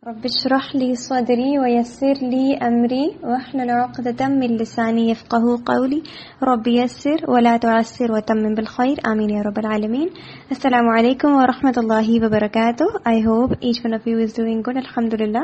رب اشرح لي صدري ويسر لي أمري واحلل عقدة من لساني يفقه قولي رب يسر ولا تعسر وتمم بالخير آمين يا رب العالمين. Assalamu alaikum wa rahmatullahi wa barakatuh. I hope each one of you is doing good, alhamdulillah.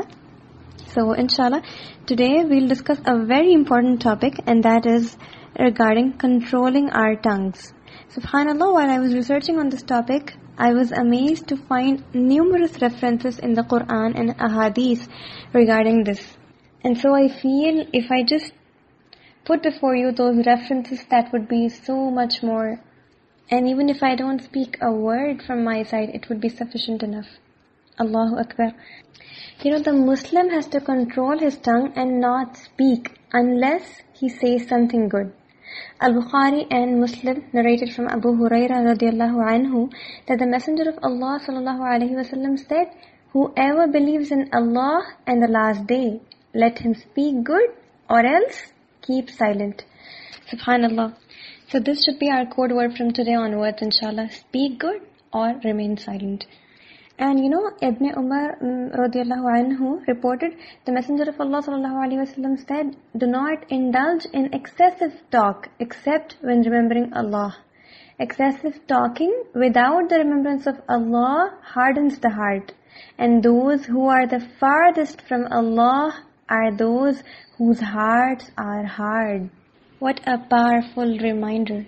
So inshallah, today we'll discuss a very important topic, and that is regarding controlling our tongues. Subhanallah, while I was researching on this topic, I was amazed to find numerous references in the Quran and Ahadith regarding this. And so I feel if I just put before you those references, that would be so much more. And even if I don't speak a word from my side, it would be sufficient enough. Allahu Akbar. The Muslim has to control his tongue and not speak unless he says something good. Al-Bukhari and Muslim narrated from Abu Hurairah radiallahu anhu that the Messenger of Allah sallallahu alaihi wasallam said, "Whoever believes in Allah and the last day, let him speak good or else keep silent." Subhanallah. So this should be our code word from today onwards, inshallah. Speak good or remain silent. And Ibn Umar radiallahu anhu reported, the Messenger of Allah sallallahu alaihi wasallam said, "Do not indulge in excessive talk except when remembering Allah. Excessive talking without the remembrance of Allah hardens the heart. And those who are the farthest from Allah are those whose hearts are hard." What a powerful reminder.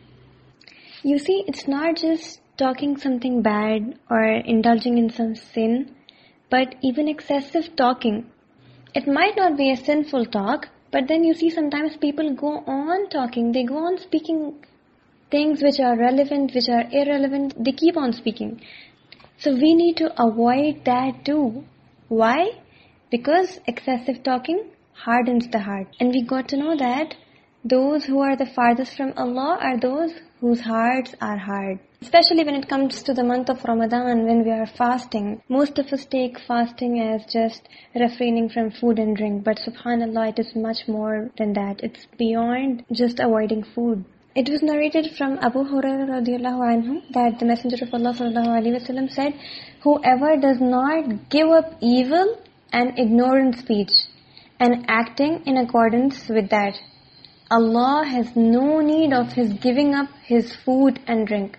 You see, it's not just talking something bad or indulging in some sin, but even excessive talking. It might not be a sinful talk, but then you see sometimes people go on talking, they go on speaking things which are relevant, which are irrelevant, they keep on speaking. So we need to avoid that too. Why? Because excessive talking hardens the heart. And we got to know that those who are the farthest from Allah are those whose hearts are hard. Especially when it comes to the month of Ramadan, when we are fasting. Most of us take fasting as just refraining from food and drink. But subhanallah, it is much more than that. It's beyond just avoiding food. It was narrated from Abu Hurairah radiallahu anhu that the Messenger of Allah sallallahu alaihi wasallam said, "Whoever does not give up evil and ignorant speech and acting in accordance with that, Allah has no need of his giving up his food and drink."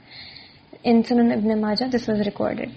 In Sunan Ibn Majah, this was recorded.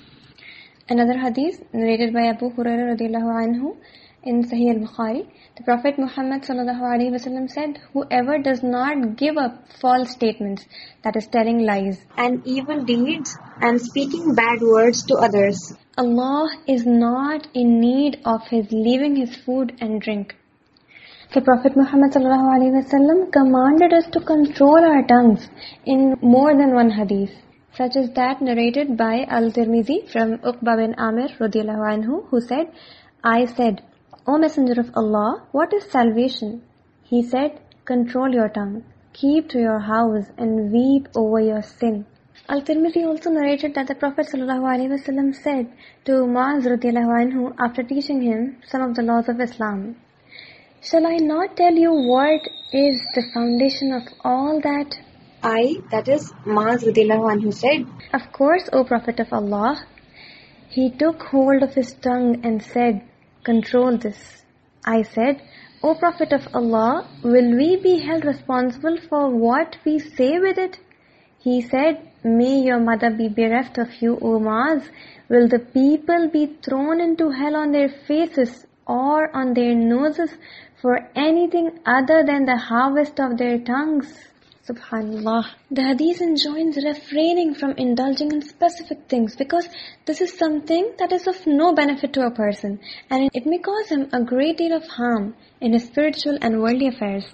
Another hadith narrated by Abu Hurairah radiallahu anhu in Sahih al-Bukhari, the Prophet Muhammad sallallahu alaihi wasallam said, "Whoever does not give up false statements, that is telling lies, and evil deeds and speaking bad words to others, Allah is not in need of his leaving his food and drink." The Prophet Muhammad sallallahu alaihi wasallam commanded us to control our tongues in more than one hadith, such as that narrated by Al-Tirmidhi from Uqba bin Amir radiallahu anhu, who said, "I said, O Messenger of Allah, what is salvation?" He said, "Control your tongue, keep to your house and weep over your sin." Al-Tirmidhi also narrated that the Prophet sallallahu alaihi wasallam said to Muaz radiallahu anhu after teaching him some of the laws of Islam, "Shall I not tell you what is the foundation of all that?" That is, Muaz radiallahu anhu said, "Of course, O Prophet of Allah." He took hold of his tongue and said, "Control this." I said, "O Prophet of Allah, will we be held responsible for what we say with it?" He said, "May your mother be bereft of you, O Muaz. Will the people be thrown into hell on their faces or on their noses for anything other than the harvest of their tongues?" Subhanallah. The hadith enjoins refraining from indulging in specific things because this is something that is of no benefit to a person, and it may cause him a great deal of harm in his spiritual and worldly affairs.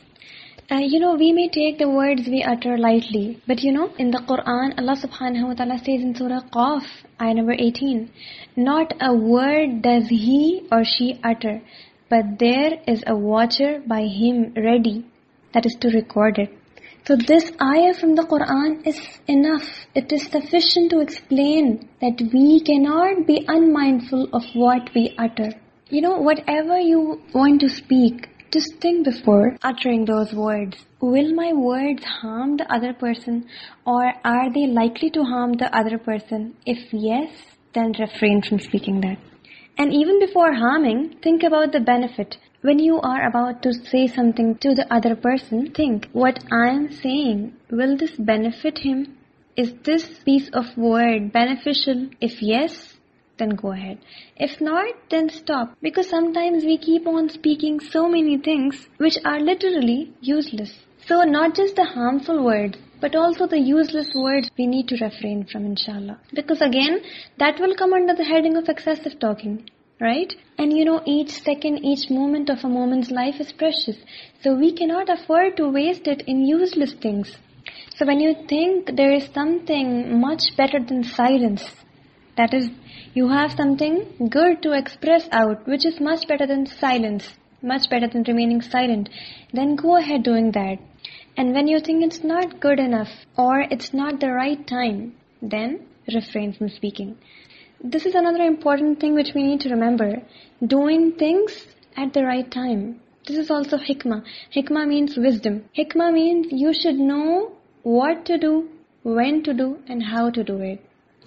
We may take the words we utter lightly, but in the Quran, Allah subhanahu wa ta'ala says in Surah Qaf, ayah number 18, "Not a word does he or she utter, but there is a watcher by him ready," that is to record it. So this ayah from the Quran is enough. It is sufficient to explain that we cannot be unmindful of what we utter. Whatever you want to speak, just think before uttering those words. Will my words harm the other person, or are they likely to harm the other person? If yes, then refrain from speaking that. And even before harming, think about the benefit. When you are about to say something to the other person, think, what I am saying, will this benefit him? Is this piece of word beneficial? If yes, then go ahead. If not, then stop. Because sometimes we keep on speaking so many things which are literally useless. So not just the harmful words, but also the useless words we need to refrain from, inshallah. Because again, that will come under the heading of excessive talking. Right? And each second, each moment of a moment's life is precious. So we cannot afford to waste it in useless things. So when you think there is something much better than silence, that is, you have something good to express out, which is much better than silence, much better than remaining silent, then go ahead doing that. And when you think it's not good enough, or it's not the right time, then refrain from speaking. This is another important thing which we need to remember. Doing things at the right time. This is also hikmah. Hikmah means wisdom. Hikmah means you should know what to do, when to do, and how to do it.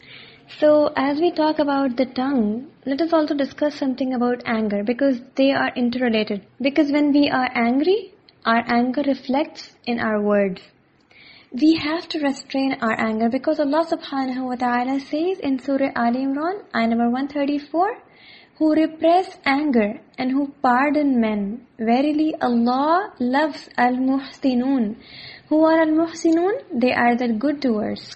So as we talk about the tongue, let us also discuss something about anger, because they are interrelated. Because when we are angry, our anger reflects in our words. We have to restrain our anger, because Allah subhanahu wa ta'ala says in Surah Ali Imran, ayah number 134, who repress anger and who pardon men. Verily Allah loves al-muhsinun. Who are al-muhsinun? They are the good doers.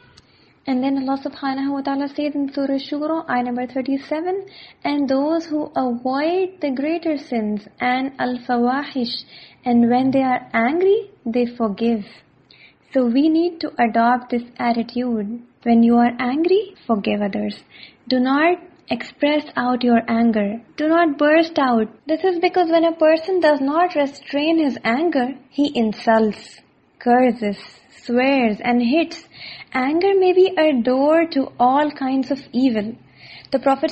And then Allah subhanahu wa ta'ala says in Surah Shura, ayah number 37, and those who avoid the greater sins and al-fawahish, and when they are angry, they forgive. So we need to adopt this attitude. When you are angry, forgive others. Do not express out your anger. Do not burst out. This is because when a person does not restrain his anger, he insults, curses, swears, and hits. Anger may be a door to all kinds of evil. The Prophet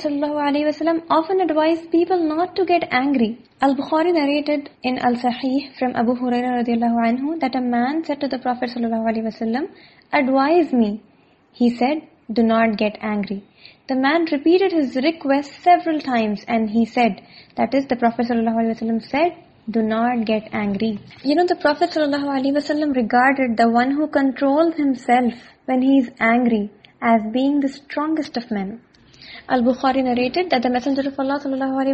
ﷺ often advised people not to get angry. Al-Bukhari narrated in Al-Sahih from Abu Hurairah radiallahu anhu that a man said to the Prophet ﷺ, advise me. He said, do not get angry. The man repeated his request several times and he said, that is, the Prophet ﷺ said, do not get angry. The Prophet ﷺ regarded the one who controls himself when he is angry as being the strongest of men. Al-Bukhari narrated that the Messenger of Allah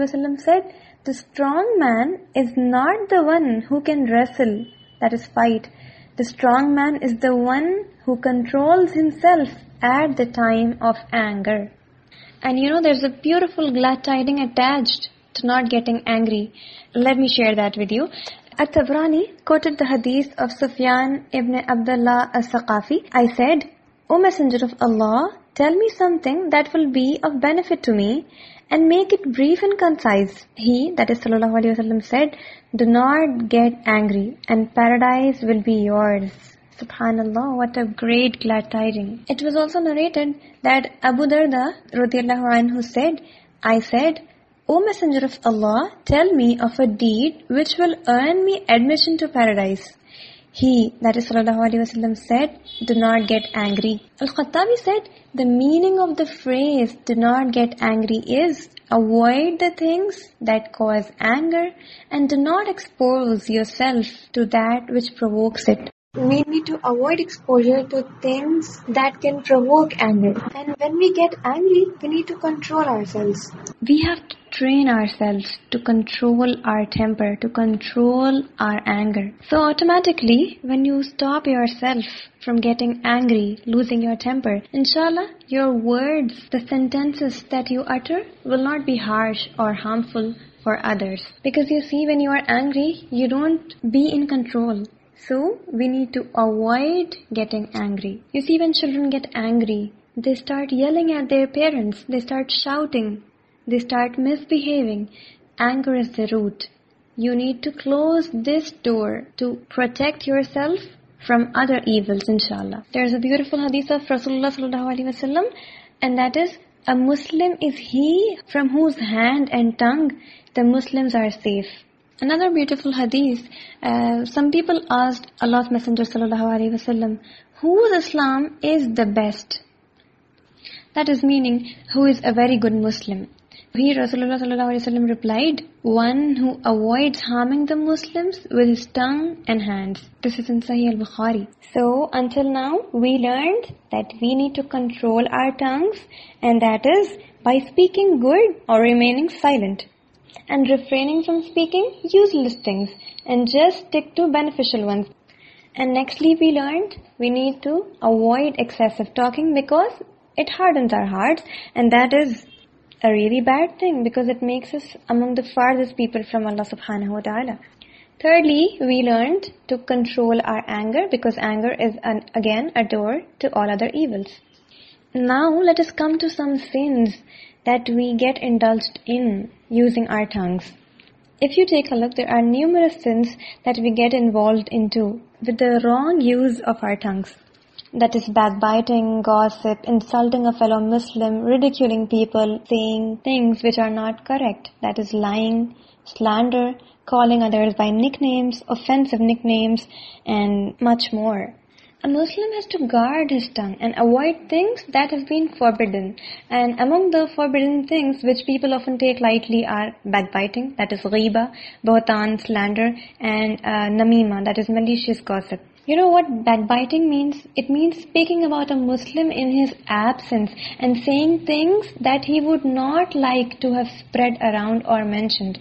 ﷺ said, the strong man is not the one who can wrestle, that is fight. The strong man is the one who controls himself at the time of anger. And there's a beautiful glad tiding attached to not getting angry. Let me share that with you. At-Tabrani quoted the hadith of Sufyan ibn Abdullah as-Saqafi. I said, O Messenger of Allah, tell me something that will be of benefit to me and make it brief and concise. He, that is Sallallahu Alaihi Wasallam, said, do not get angry and paradise will be yours. Subhanallah, what a great glad tiding. It was also narrated that Abu Darda radiallahu anhu said, I said, O Messenger of Allah, tell me of a deed which will earn me admission to paradise. He, that is Sallallahu Alaihi Wasallam, said, do not get angry. Al-Khattabi said, the meaning of the phrase, do not get angry is, avoid the things that cause anger and do not expose yourself to that which provokes it. We need to avoid exposure to things that can provoke anger. And when we get angry, we need to control ourselves. We have to train ourselves to control our temper, to control our anger. So automatically, when you stop yourself from getting angry, losing your temper, inshallah, your words, the sentences that you utter will not be harsh or harmful for others. Because you see, when you are angry, you don't be in control. So, we need to avoid getting angry. You see, when children get angry, they start yelling at their parents, they start shouting, they start misbehaving. Anger is the root. You need to close this door to protect yourself from other evils, inshallah. There is a beautiful hadith of Rasulullah sallallahu alaihi wasallam, and that is, a Muslim is he from whose hand and tongue the Muslims are safe. Another beautiful hadith, some people asked Allah's Messenger sallallahu alaihi wasallam, whose Islam is the best? That is meaning, who is a very good Muslim? Here Rasulullah sallallahu alaihi wasallam replied, one who avoids harming the Muslims with his tongue and hands. This is in Sahih al-Bukhari. So until now we learned that we need to control our tongues, and that is by speaking good or remaining silent, and refraining from speaking useless things and just stick to beneficial ones. And nextly we learned we need to avoid excessive talking because it hardens our hearts, and that is a really bad thing because it makes us among the farthest people from Allah subhanahu wa ta'ala. Thirdly, we learned to control our anger because anger is again a door to all other evils. Now let us come to some sins that we get indulged in using our tongues. If you take a look, there are numerous sins that we get involved into with the wrong use of our tongues. That is backbiting, gossip, insulting a fellow Muslim, ridiculing people, saying things which are not correct. That is lying, slander, calling others by nicknames, offensive nicknames, and much more. A Muslim has to guard his tongue and avoid things that have been forbidden. And among the forbidden things which people often take lightly are backbiting, that is ghiba, buhtan, slander, and namima, that is malicious gossip. You know what backbiting means? It means speaking about a Muslim in his absence and saying things that he would not like to have spread around or mentioned.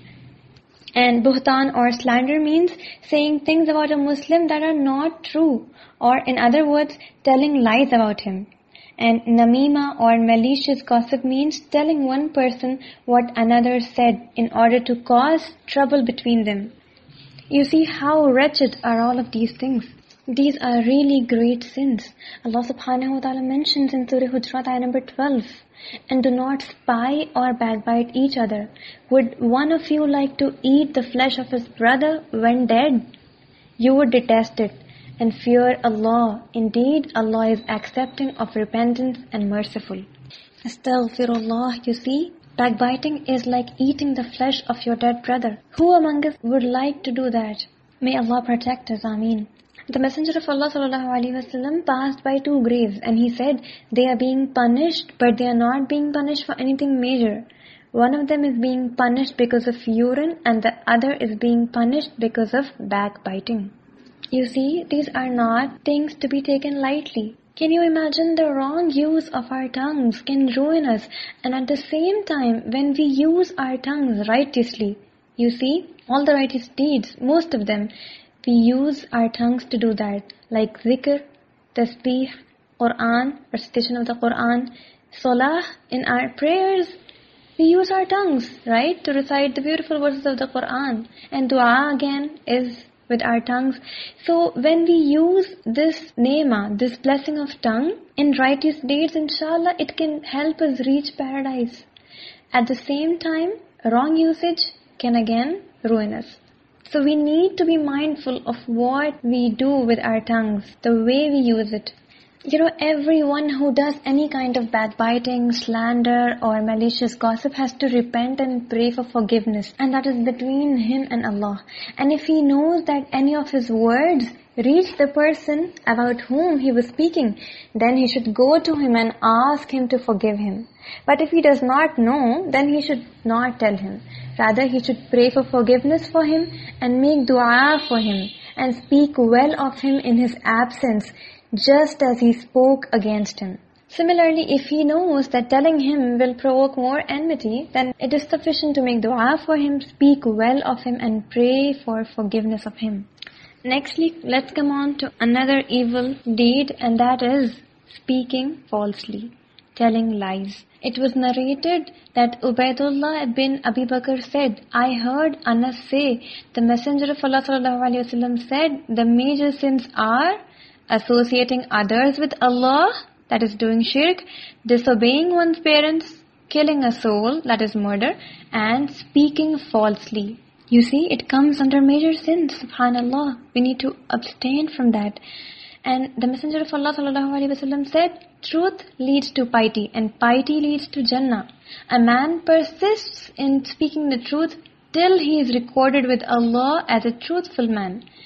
And buhtan or slander means saying things about a Muslim that are not true, or in other words, telling lies about him. And namima or malicious gossip means telling one person what another said in order to cause trouble between them. You see how wretched are all of these things. These are really great sins. Allah subhanahu wa ta'ala mentions in Surah Hujurat ayah number 12, and do not spy or backbite each other. Would one of you like to eat the flesh of his brother when dead? You would detest it and fear Allah. Indeed, Allah is accepting of repentance and merciful. Astaghfirullah. You see, backbiting is like eating the flesh of your dead brother. Who among us would like to do that? May Allah protect us. Ameen. The Messenger of Allah sallallahu alaihi wasallam passed by two graves and he said, they are being punished, but they are not being punished for anything major. One of them is being punished because of urine and the other is being punished because of backbiting. You see, these are not things to be taken lightly. Can you imagine the wrong use of our tongues can ruin us, and at the same time, when we use our tongues righteously, you see, all the righteous deeds, most of them, we use our tongues to do that, like zikr, tasbih, Quran, recitation of the Quran, salah, in our prayers, we use our tongues, right, to recite the beautiful verses of the Quran, and dua again is with our tongues. So when we use this neema, this blessing of tongue, in righteous deeds, inshallah, it can help us reach paradise. At the same time, wrong usage can again ruin us. So we need to be mindful of what we do with our tongues, the way we use it. You know, everyone who does any kind of backbiting, slander or malicious gossip has to repent and pray for forgiveness. And that is between him and Allah. And if he knows that any of his words reach the person about whom he was speaking, then he should go to him and ask him to forgive him. But if he does not know, then he should not tell him. Rather, he should pray for forgiveness for him and make dua for him and speak well of him in his absence, just as he spoke against him. Similarly, if he knows that telling him will provoke more enmity, then it is sufficient to make dua for him, speak well of him and pray for forgiveness of him. Nextly, let's come on to another evil deed, and that is speaking falsely, telling lies. It was narrated that Ubaidullah bin Abi Bakr said, I heard Anas say, the Messenger of Allah sallallahu alaihi wasallam said, the major sins are associating others with Allah, that is doing shirk, disobeying one's parents, killing a soul, that is murder, and speaking falsely. You see, it comes under major sins, subhanallah. We need to abstain from that. And the Messenger of Allah sallallahu alaihi wasallam said, truth leads to piety and piety leads to Jannah. A man persists in speaking the truth till he is recorded with Allah as a truthful man.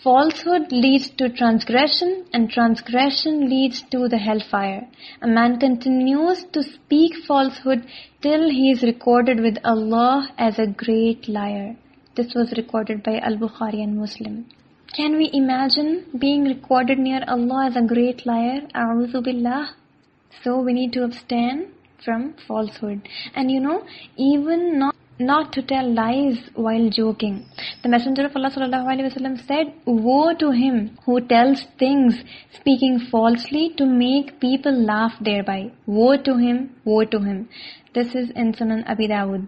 Falsehood leads to transgression, and transgression leads to the hellfire. A man continues to speak falsehood till he is recorded with Allah as a great liar. This was recorded by Al-Bukhari and Muslim. Can we imagine being recorded near Allah as a great liar? A'udhu billah. So we need to abstain from falsehood. And even not to tell lies while joking. The Messenger of Allah ﷺ said, "Woe to him who tells things speaking falsely to make people laugh thereby. Woe to him, woe to him." This is in Sunan Abi Dawud.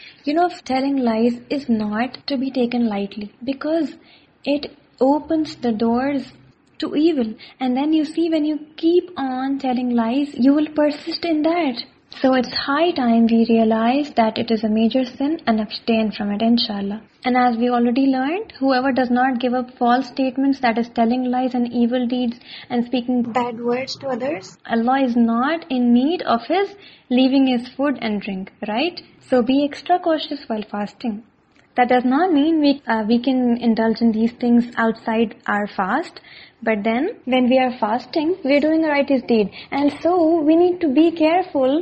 Telling lies is not to be taken lightly because it opens the doors to evil. And then when you keep on telling lies, you will persist in that. So it's high time we realize that it is a major sin and abstain from it, inshallah. And as we already learned, whoever does not give up false statements, that is telling lies and evil deeds and speaking bad words to others, Allah is not in need of his leaving his food and drink, right? So be extra cautious while fasting. That does not mean we can indulge in these things outside our fast. But then, when we are fasting, we are doing a righteous deed. And so, we need to be careful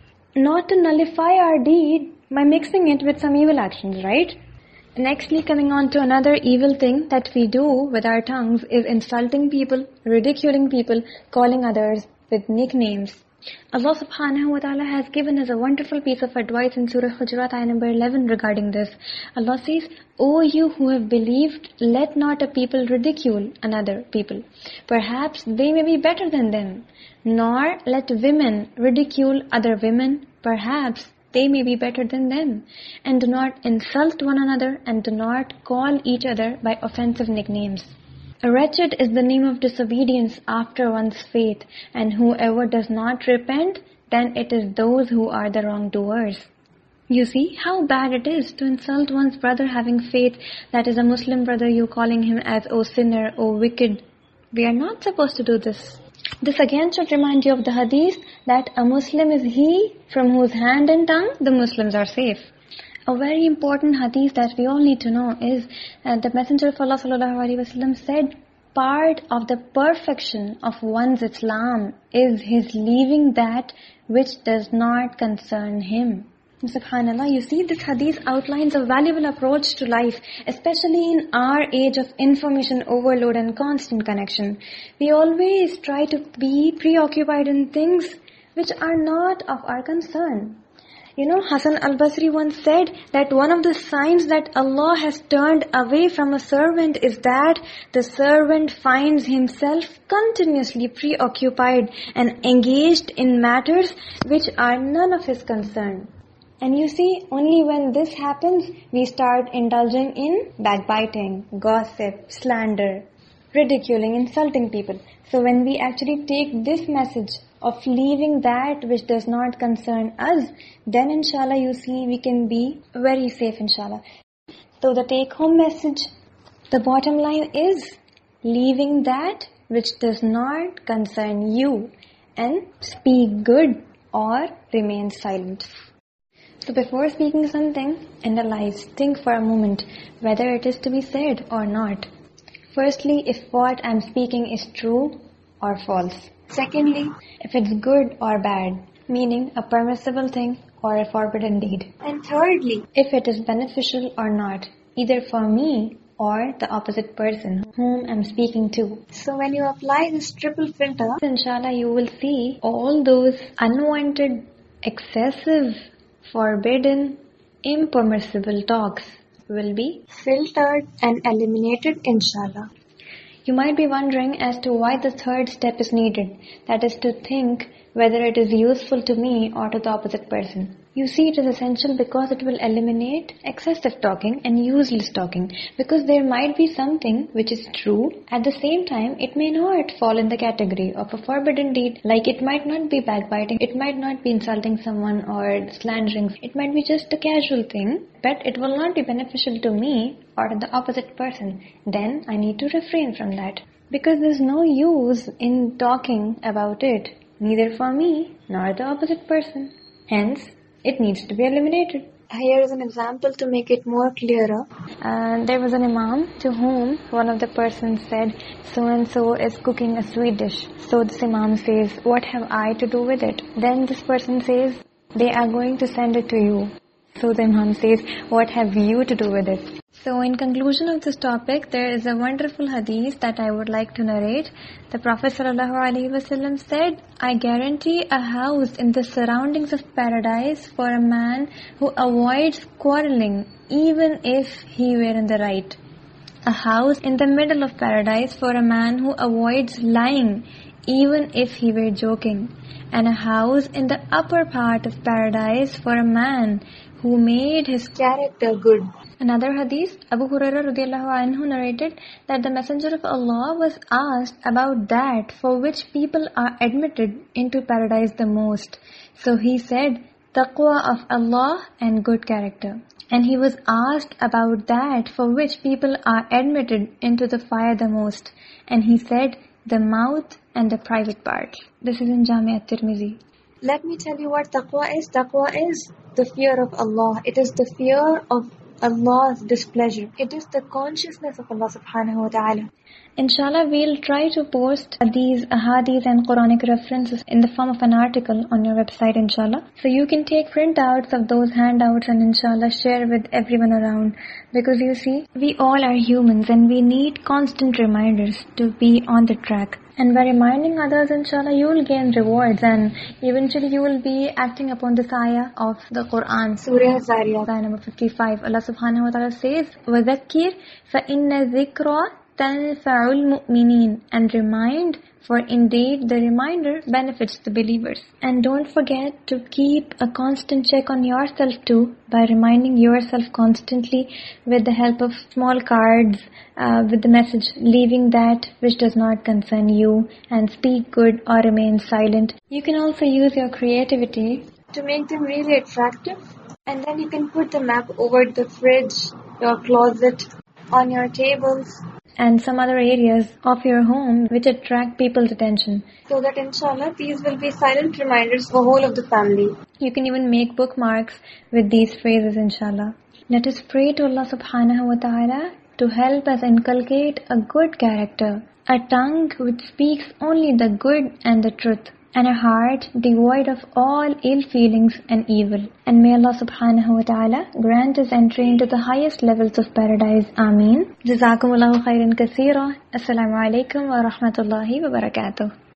not to nullify our deed by mixing it with some evil actions, right? Nextly, coming on to another evil thing that we do with our tongues is insulting people, ridiculing people, calling others with nicknames. Allah subhanahu wa ta'ala has given us a wonderful piece of advice in Surah Hujurat ayah number 11 regarding this. Allah says, "O you who have believed, let not a people ridicule another people. Perhaps they may be better than them. Nor let women ridicule other women. Perhaps they may be better than them. And do not insult one another and do not call each other by offensive nicknames. Wretched is the name of disobedience after one's faith, and whoever does not repent, then it is those who are the wrongdoers." You see how bad it is to insult one's brother having faith, that is a Muslim brother, you calling him as "O sinner, O wicked." We are not supposed to do this. This again should remind you of the hadith that a Muslim is he from whose hand and tongue the Muslims are safe. A very important hadith that we all need to know is that the Messenger of Allah ﷺ said, part of the perfection of one's Islam is his leaving that which does not concern him. SubhanAllah, you see, this hadith outlines a valuable approach to life, especially in our age of information overload and constant connection. We always try to be preoccupied in things which are not of our concern. Hasan al-Basri once said that one of the signs that Allah has turned away from a servant is that the servant finds himself continuously preoccupied and engaged in matters which are none of his concern. And you see, only when this happens, we start indulging in backbiting, gossip, slander, ridiculing, insulting people. So when we actually take this message of leaving that which does not concern us, then inshallah you see we can be very safe, inshallah. So the take home message, the bottom line is leaving that which does not concern you and speak good or remain silent. So before speaking something, analyze, think for a moment whether it is to be said or not. Firstly, if what I'm speaking is true or false. Secondly, if it's good or bad, meaning a permissible thing or a forbidden deed. And thirdly, if it is beneficial or not, either for me or the opposite person whom I'm speaking to. So when you apply this triple filter, inshallah you will see all those unwanted, excessive, forbidden, impermissible talks will be filtered and eliminated, inshallah. You might be wondering as to why the third step is needed, that is to think whether it is useful to me or to the opposite person. You see, it is essential because it will eliminate excessive talking and useless talking, because there might be something which is true, at the same time it may not fall in the category of a forbidden deed, like it might not be backbiting, it might not be insulting someone or slandering, it might be just a casual thing, but it will not be beneficial to me or to the opposite person. Then I need to refrain from that, because there's no use in talking about it, neither for me nor the opposite person. Hence, it needs to be eliminated. Here is an example to make it more clearer. There was an imam to whom one of the persons said, so and so is cooking a sweet dish. So this imam says, what have I to do with it? Then this person says, they are going to send it to you. So the imam says, what have you to do with it? So in conclusion of this topic, there is a wonderful hadith that I would like to narrate. The Prophet ﷺ said, I guarantee a house in the surroundings of paradise for a man who avoids quarreling, even if he were in the right. A house in the middle of paradise for a man who avoids lying, even if he were joking. And a house in the upper part of paradise for a man who made his character good. Another hadith, Abu Hurairah radiallahu anhu narrated that the Messenger of Allah was asked about that for which people are admitted into paradise the most. So he said, taqwa of Allah and good character. And he was asked about that for which people are admitted into the fire the most. And he said, the mouth and the private part. This is in Jami' at-Tirmidhi. Let me tell you what taqwa is. Taqwa is the fear of Allah. It is the fear of Allah's displeasure. It is the consciousness of Allah subhanahu wa ta'ala. Inshallah, we'll try to post these ahadith and Quranic references in the form of an article on your website, inshallah. So you can take printouts of those handouts and inshallah share with everyone around. Because you see, we all are humans and we need constant reminders to be on the track. And by reminding others, inshallah, you will gain rewards and eventually you will be acting upon this ayah of the Quran. Surah Zariyat, ayah number 55. Allah subhanahu wa ta'ala says, وَذَكِّرْ فَإِنَّ ذِكْرَ تَنْفَعُ الْمُؤْمِنِينَ. And remind, for indeed the reminder benefits the believers. And don't forget to keep a constant check on yourself too, by reminding yourself constantly with the help of small cards, with the message, leaving that which does not concern you, and speak good or remain silent. You can also use your creativity to make them really attractive, and then you can put the map over the fridge, your closet, on your tables, and some other areas of your home which attract people's attention. So that inshallah these will be silent reminders for whole of the family. You can even make bookmarks with these phrases, inshallah. Let us pray to Allah subhanahu wa ta'ala to help us inculcate a good character, a tongue which speaks only the good and the truth, and a heart devoid of all ill feelings and evil. And may Allah subhanahu wa ta'ala grant us entry into the highest levels of paradise. Ameen. Jazakumullahu khairan kaseera. Assalamu alaikum wa rahmatullahi wa barakatuh.